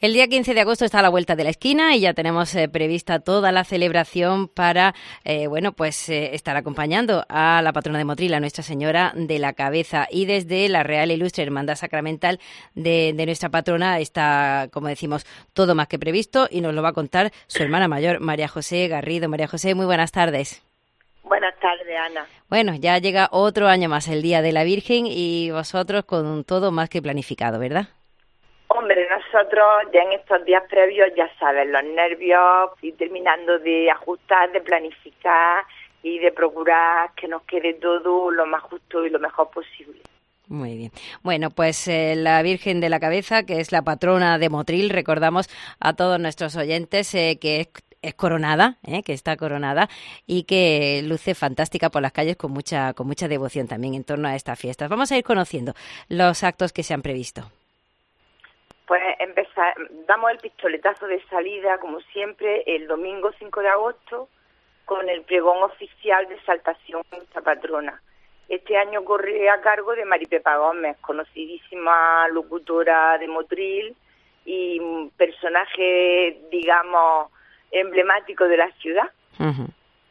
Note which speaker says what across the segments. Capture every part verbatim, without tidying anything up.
Speaker 1: El día quince de agosto está a la vuelta de la esquina y ya tenemos eh, prevista toda la celebración para, eh, bueno, pues eh, estar acompañando a la patrona de Motril, a Nuestra Señora de la Cabeza. Y desde la Real e Ilustre Hermandad Sacramental de, de nuestra patrona está, como decimos, todo más que previsto y nos lo va a contar su hermana mayor, María José Garrido. María José, muy buenas tardes.
Speaker 2: Buenas tardes, Ana.
Speaker 1: Bueno, ya llega otro año más el Día de la Virgen y vosotros con todo más que planificado, ¿verdad?
Speaker 2: Hombre, nosotros ya en estos días previos, ya sabes, los nervios, y terminando de ajustar, de planificar y de procurar que nos quede todo lo más justo y lo mejor posible.
Speaker 1: Muy bien. Bueno, pues eh, la Virgen de la Cabeza, que es la patrona de Motril, recordamos a todos nuestros oyentes eh, que es, es coronada, eh, que está coronada y que luce fantástica por las calles con mucha, con mucha devoción también en torno a estas fiestas. Vamos a ir conociendo los actos que se han previsto.
Speaker 2: Pues empezar, damos el pistoletazo de salida, como siempre, el domingo cinco de agosto, con el pregón oficial de exaltación de nuestra patrona. Este año corre a cargo de Maripepa Gómez, conocidísima locutora de Motril y personaje, digamos, emblemático de la ciudad. Uh-huh.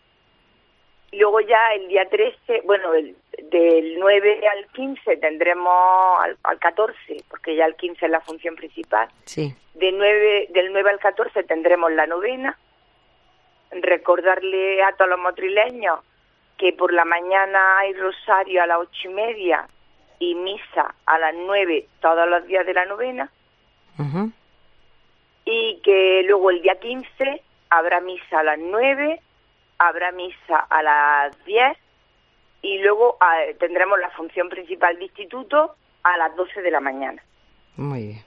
Speaker 2: Luego ya el día trece, bueno, el, del nueve al quince tendremos, al, al catorce, porque ya el quince es la función principal.
Speaker 1: Sí.
Speaker 2: De nueve, del nueve al catorce tendremos la novena. Recordarle a todos los motrileños que por la mañana hay rosario a las ocho y media y misa a las nueve todos los días de la novena.
Speaker 1: Uh-huh.
Speaker 2: Y que luego el día quince habrá misa a las nueve, habrá misa a las diez y luego eh, tendremos la función principal de instituto a las doce de la mañana.
Speaker 1: Muy bien.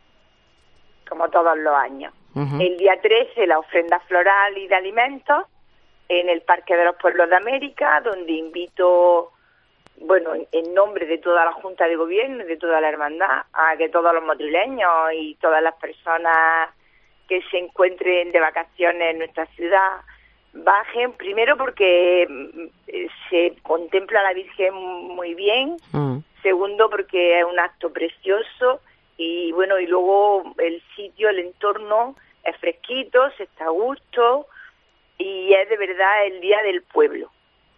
Speaker 2: Como todos los años.
Speaker 1: Uh-huh.
Speaker 2: El día trece la ofrenda floral y de alimentos en el Parque de los Pueblos de América, donde invito, bueno, en, en nombre de toda la Junta de Gobierno y de toda la hermandad, a que todos los motrileños y todas las personas que se encuentren de vacaciones en nuestra ciudad bajen, primero porque eh, se contempla a la Virgen muy bien, uh-huh. Segundo porque es un acto precioso y bueno, y luego el sitio, el entorno es fresquito, se está a gusto y es de verdad el día del pueblo.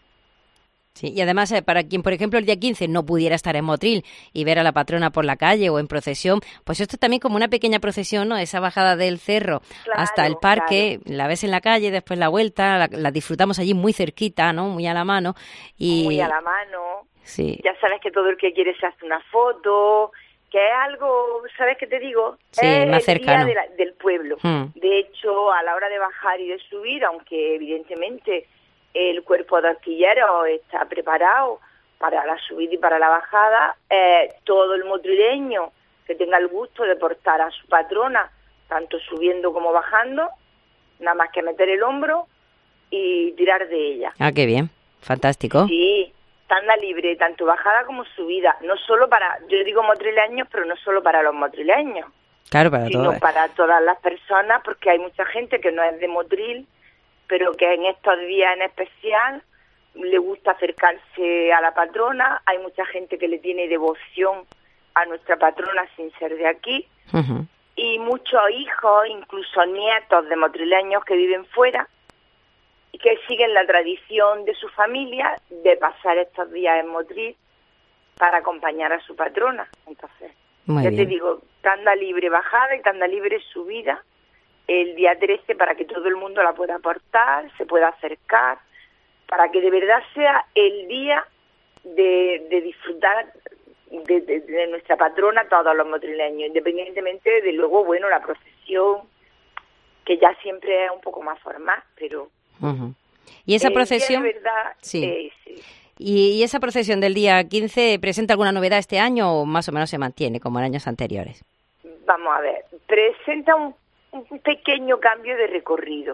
Speaker 1: Sí, y además eh, para quien, por ejemplo, el día quince no pudiera estar en Motril y ver a la patrona por la calle o en procesión, pues esto también como una pequeña procesión, ¿no? Esa bajada del cerro claro, hasta el parque, claro. La ves en la calle, después la vuelta, la, la disfrutamos allí muy cerquita, ¿no? Muy a la mano. Y...
Speaker 2: Muy a la mano.
Speaker 1: Sí.
Speaker 2: Ya sabes que todo el que quiere se hace una foto, que es algo, ¿sabes qué te digo?
Speaker 1: Sí,
Speaker 2: es
Speaker 1: más cercano.
Speaker 2: El día de la, del pueblo. Hmm. De hecho, a la hora de bajar y de subir, aunque evidentemente el cuerpo de artilleros está preparado para la subida y para la bajada, eh, todo el motrileño que tenga el gusto de portar a su patrona, tanto subiendo como bajando, nada más que meter el hombro y tirar de ella.
Speaker 1: Ah, qué bien, fantástico.
Speaker 2: Sí, tanda libre, tanto bajada como subida, no solo para, yo digo motrileños, pero no solo para los motrileños,
Speaker 1: claro, para
Speaker 2: sino
Speaker 1: todos.
Speaker 2: para todas las personas, porque hay mucha gente que no es de Motril, pero que en estos días en especial le gusta acercarse a la patrona. Hay mucha gente que le tiene devoción a nuestra patrona sin ser de aquí.
Speaker 1: Uh-huh.
Speaker 2: Y muchos hijos, incluso nietos de motrileños que viven fuera y que siguen la tradición de su familia de pasar estos días en Motril para acompañar a su patrona. Entonces,
Speaker 1: Muy
Speaker 2: ya
Speaker 1: bien.
Speaker 2: te digo, tanda libre bajada y tanda libre subida el día trece para que todo el mundo la pueda aportar, se pueda acercar, para que de verdad sea el día de, de disfrutar de, de, de nuestra patrona todos los motrileños, independientemente de luego, bueno, la procesión, que ya siempre es un poco más formal, pero...
Speaker 1: Uh-huh. ¿Y esa procesión?
Speaker 2: De verdad,
Speaker 1: sí.
Speaker 2: Eh, sí.
Speaker 1: ¿Y, ¿Y esa procesión del día quince presenta alguna novedad este año o más o menos se mantiene como en años anteriores?
Speaker 2: Vamos a ver, presenta un un pequeño cambio de recorrido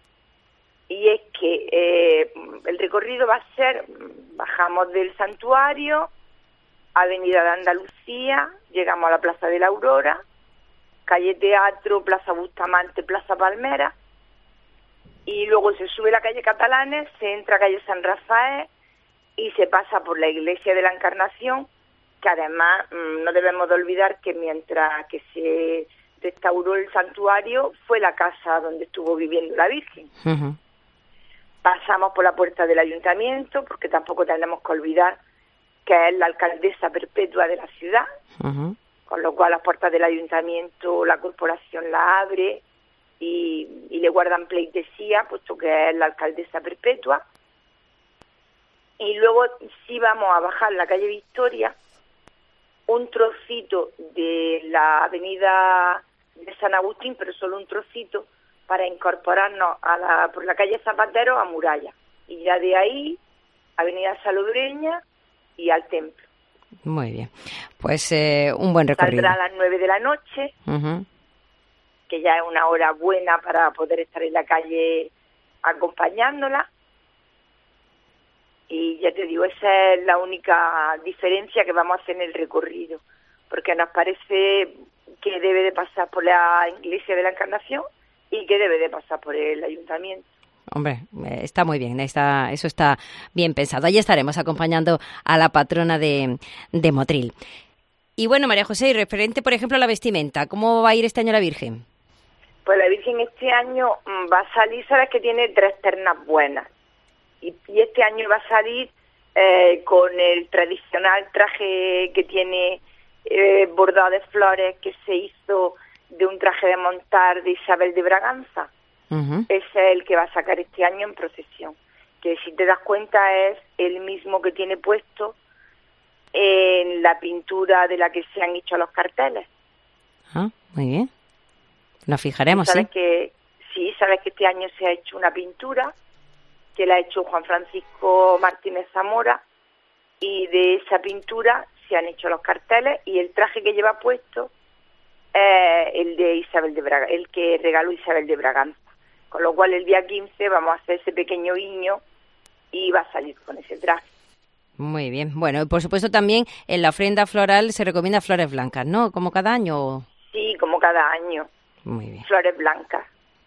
Speaker 2: y es que eh, el recorrido va a ser, bajamos del santuario, Avenida de Andalucía, llegamos a la Plaza de la Aurora, calle Teatro, Plaza Bustamante, Plaza Palmera y luego se sube la calle Catalanes, se entra a calle San Rafael y se pasa por la Iglesia de la Encarnación, que además mmm, no debemos de olvidar que mientras que se restauró el santuario fue la casa donde estuvo viviendo la Virgen.
Speaker 1: Uh-huh.
Speaker 2: Pasamos por la puerta del ayuntamiento, porque tampoco tenemos que olvidar que es la alcaldesa perpetua de la ciudad, uh-huh. con lo cual las puertas del ayuntamiento la corporación la abre y, y le guardan pleitesía, puesto que es la alcaldesa perpetua. Y luego sí vamos a bajar la calle Victoria, un trocito de la avenida de San Agustín, pero solo un trocito, para incorporarnos a la, por la calle Zapatero a Muralla. Y ya de ahí, avenida Salobreña y al templo.
Speaker 1: Muy bien. Pues eh, un buen recorrido.
Speaker 2: Saldrá a las nueve de la noche,
Speaker 1: uh-huh.
Speaker 2: que ya es una hora buena para poder estar en la calle acompañándola. Y ya te digo, esa es la única diferencia que vamos a hacer en el recorrido, porque nos parece que debe de pasar por la Iglesia de la Encarnación y que debe de pasar por el ayuntamiento.
Speaker 1: Hombre, está muy bien, está, eso está bien pensado. Allí estaremos acompañando a la patrona de, de Motril. Y bueno, María José, y referente, por ejemplo, a la vestimenta, ¿cómo va a ir este año la Virgen?
Speaker 2: Pues la Virgen este año va a salir, sabes que tiene tres ternas buenas. Y, y este año va a salir eh, con el tradicional traje que tiene eh, bordado de flores que se hizo de un traje de montar de Isabel de Braganza. Uh-huh. Ese es el que va a sacar este año en procesión, que si te das cuenta es el mismo que tiene puesto en la pintura de la que se han hecho los carteles.
Speaker 1: Ah, muy bien. Nos fijaremos,
Speaker 2: ¿sabes
Speaker 1: sí?
Speaker 2: Que, sí, sabes que este año se ha hecho una pintura que la ha hecho Juan Francisco Martínez Zamora, y de esa pintura se han hecho los carteles, y el traje que lleva puesto es el de Isabel de Braga, el que regaló Isabel de Braganza. Con lo cual el día quince vamos a hacer ese pequeño guiño y va a salir con ese traje.
Speaker 1: Muy bien. Bueno, y por supuesto también en la ofrenda floral se recomienda flores blancas, ¿no? ¿Como cada año?
Speaker 2: Sí, como cada año.
Speaker 1: Muy bien.
Speaker 2: Flores blancas.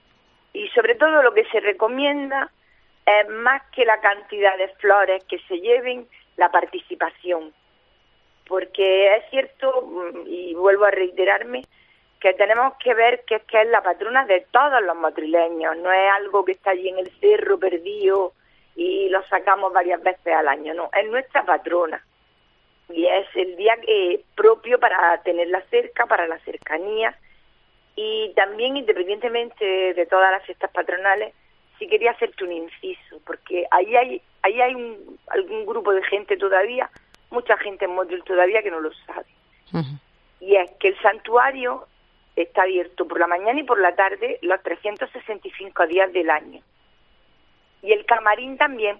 Speaker 2: Y sobre todo lo que se recomienda es más que la cantidad de flores que se lleven, la participación. Porque es cierto, y vuelvo a reiterarme, que tenemos que ver que es que es la patrona de todos los motrileños, no es algo que está allí en el cerro perdido y lo sacamos varias veces al año, no, es nuestra patrona. Y es el día que, propio para tenerla cerca, para la cercanía. Y también, independientemente de todas las fiestas patronales, sí quería hacerte un inciso, porque ahí hay ahí hay un, algún grupo de gente todavía, mucha gente en Motril todavía que no lo sabe. Uh-huh. Y es que el santuario está abierto por la mañana y por la tarde los trescientos sesenta y cinco días del año. Y el camarín también.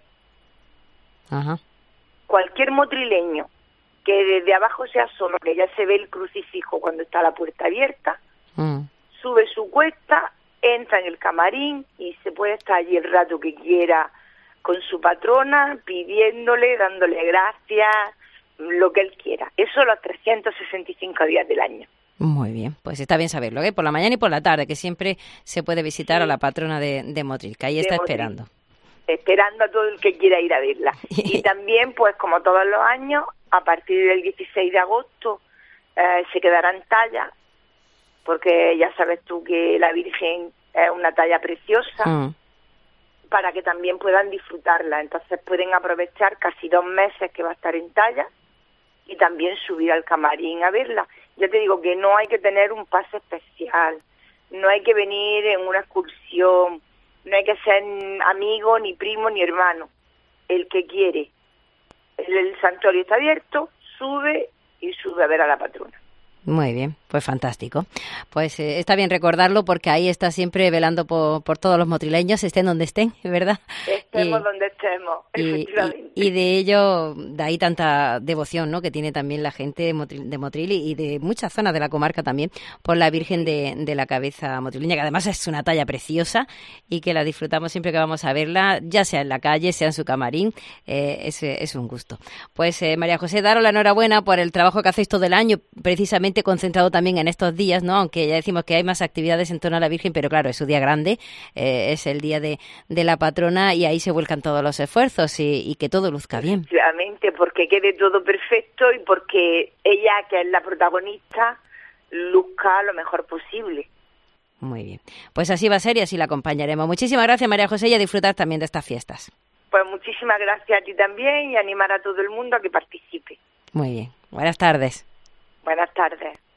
Speaker 1: Uh-huh.
Speaker 2: Cualquier motrileño que desde abajo se asoma, que ya se ve el crucifijo cuando está la puerta abierta, uh-huh. sube su cuesta, entra en el camarín y se puede estar allí el rato que quiera con su patrona, pidiéndole, dándole gracias, lo que él quiera. Eso los trescientos sesenta y cinco días del año.
Speaker 1: Muy bien, pues está bien saberlo, ¿eh? Por la mañana y por la tarde, que siempre se puede visitar sí. a la patrona de, de Motril, que ahí de está Motril. esperando.
Speaker 2: Esperando a todo el que quiera ir a verla. Y también, pues como todos los años, a partir del dieciséis de agosto eh, se quedarán tallas, porque ya sabes tú que la Virgen es una talla preciosa, mm. para que también puedan disfrutarla. Entonces pueden aprovechar casi dos meses que va a estar en talla y también subir al camarín a verla. Ya te digo que no hay que tener un pase especial, no hay que venir en una excursión, no hay que ser amigo, ni primo, ni hermano. El que quiere. El, el santuario está abierto, sube y sube a ver a la patrona.
Speaker 1: Muy bien, pues fantástico. Pues eh, está bien recordarlo porque ahí está siempre velando por, por todos los motrileños, estén donde estén, ¿verdad?
Speaker 2: Estemos y, donde estemos,
Speaker 1: y,
Speaker 2: efectivamente.
Speaker 1: Y, y de ello, de ahí tanta devoción, ¿no?, que tiene también la gente de Motril, de Motril y de muchas zonas de la comarca también por la Virgen de, de la Cabeza motrileña, que además es una talla preciosa y que la disfrutamos siempre que vamos a verla, ya sea en la calle, sea en su camarín, eh, es, es un gusto. Pues eh, María José, daros la enhorabuena por el trabajo que hacéis todo el año, precisamente concentrado también en estos días, ¿no? Aunque ya decimos que hay más actividades en torno a la Virgen, pero claro, es su día grande, eh, es el día de, de la patrona y ahí se vuelcan todos los esfuerzos y, y que todo luzca bien.
Speaker 2: Efectivamente, porque quede todo perfecto y porque ella, que es la protagonista, luzca lo mejor posible.
Speaker 1: Muy bien. Pues así va a ser y así la acompañaremos. Muchísimas gracias, María José, y a disfrutar también de estas fiestas.
Speaker 2: Pues muchísimas gracias a ti también y animar a todo el mundo a que participe.
Speaker 1: Muy bien. Buenas tardes.
Speaker 2: Buenas tardes.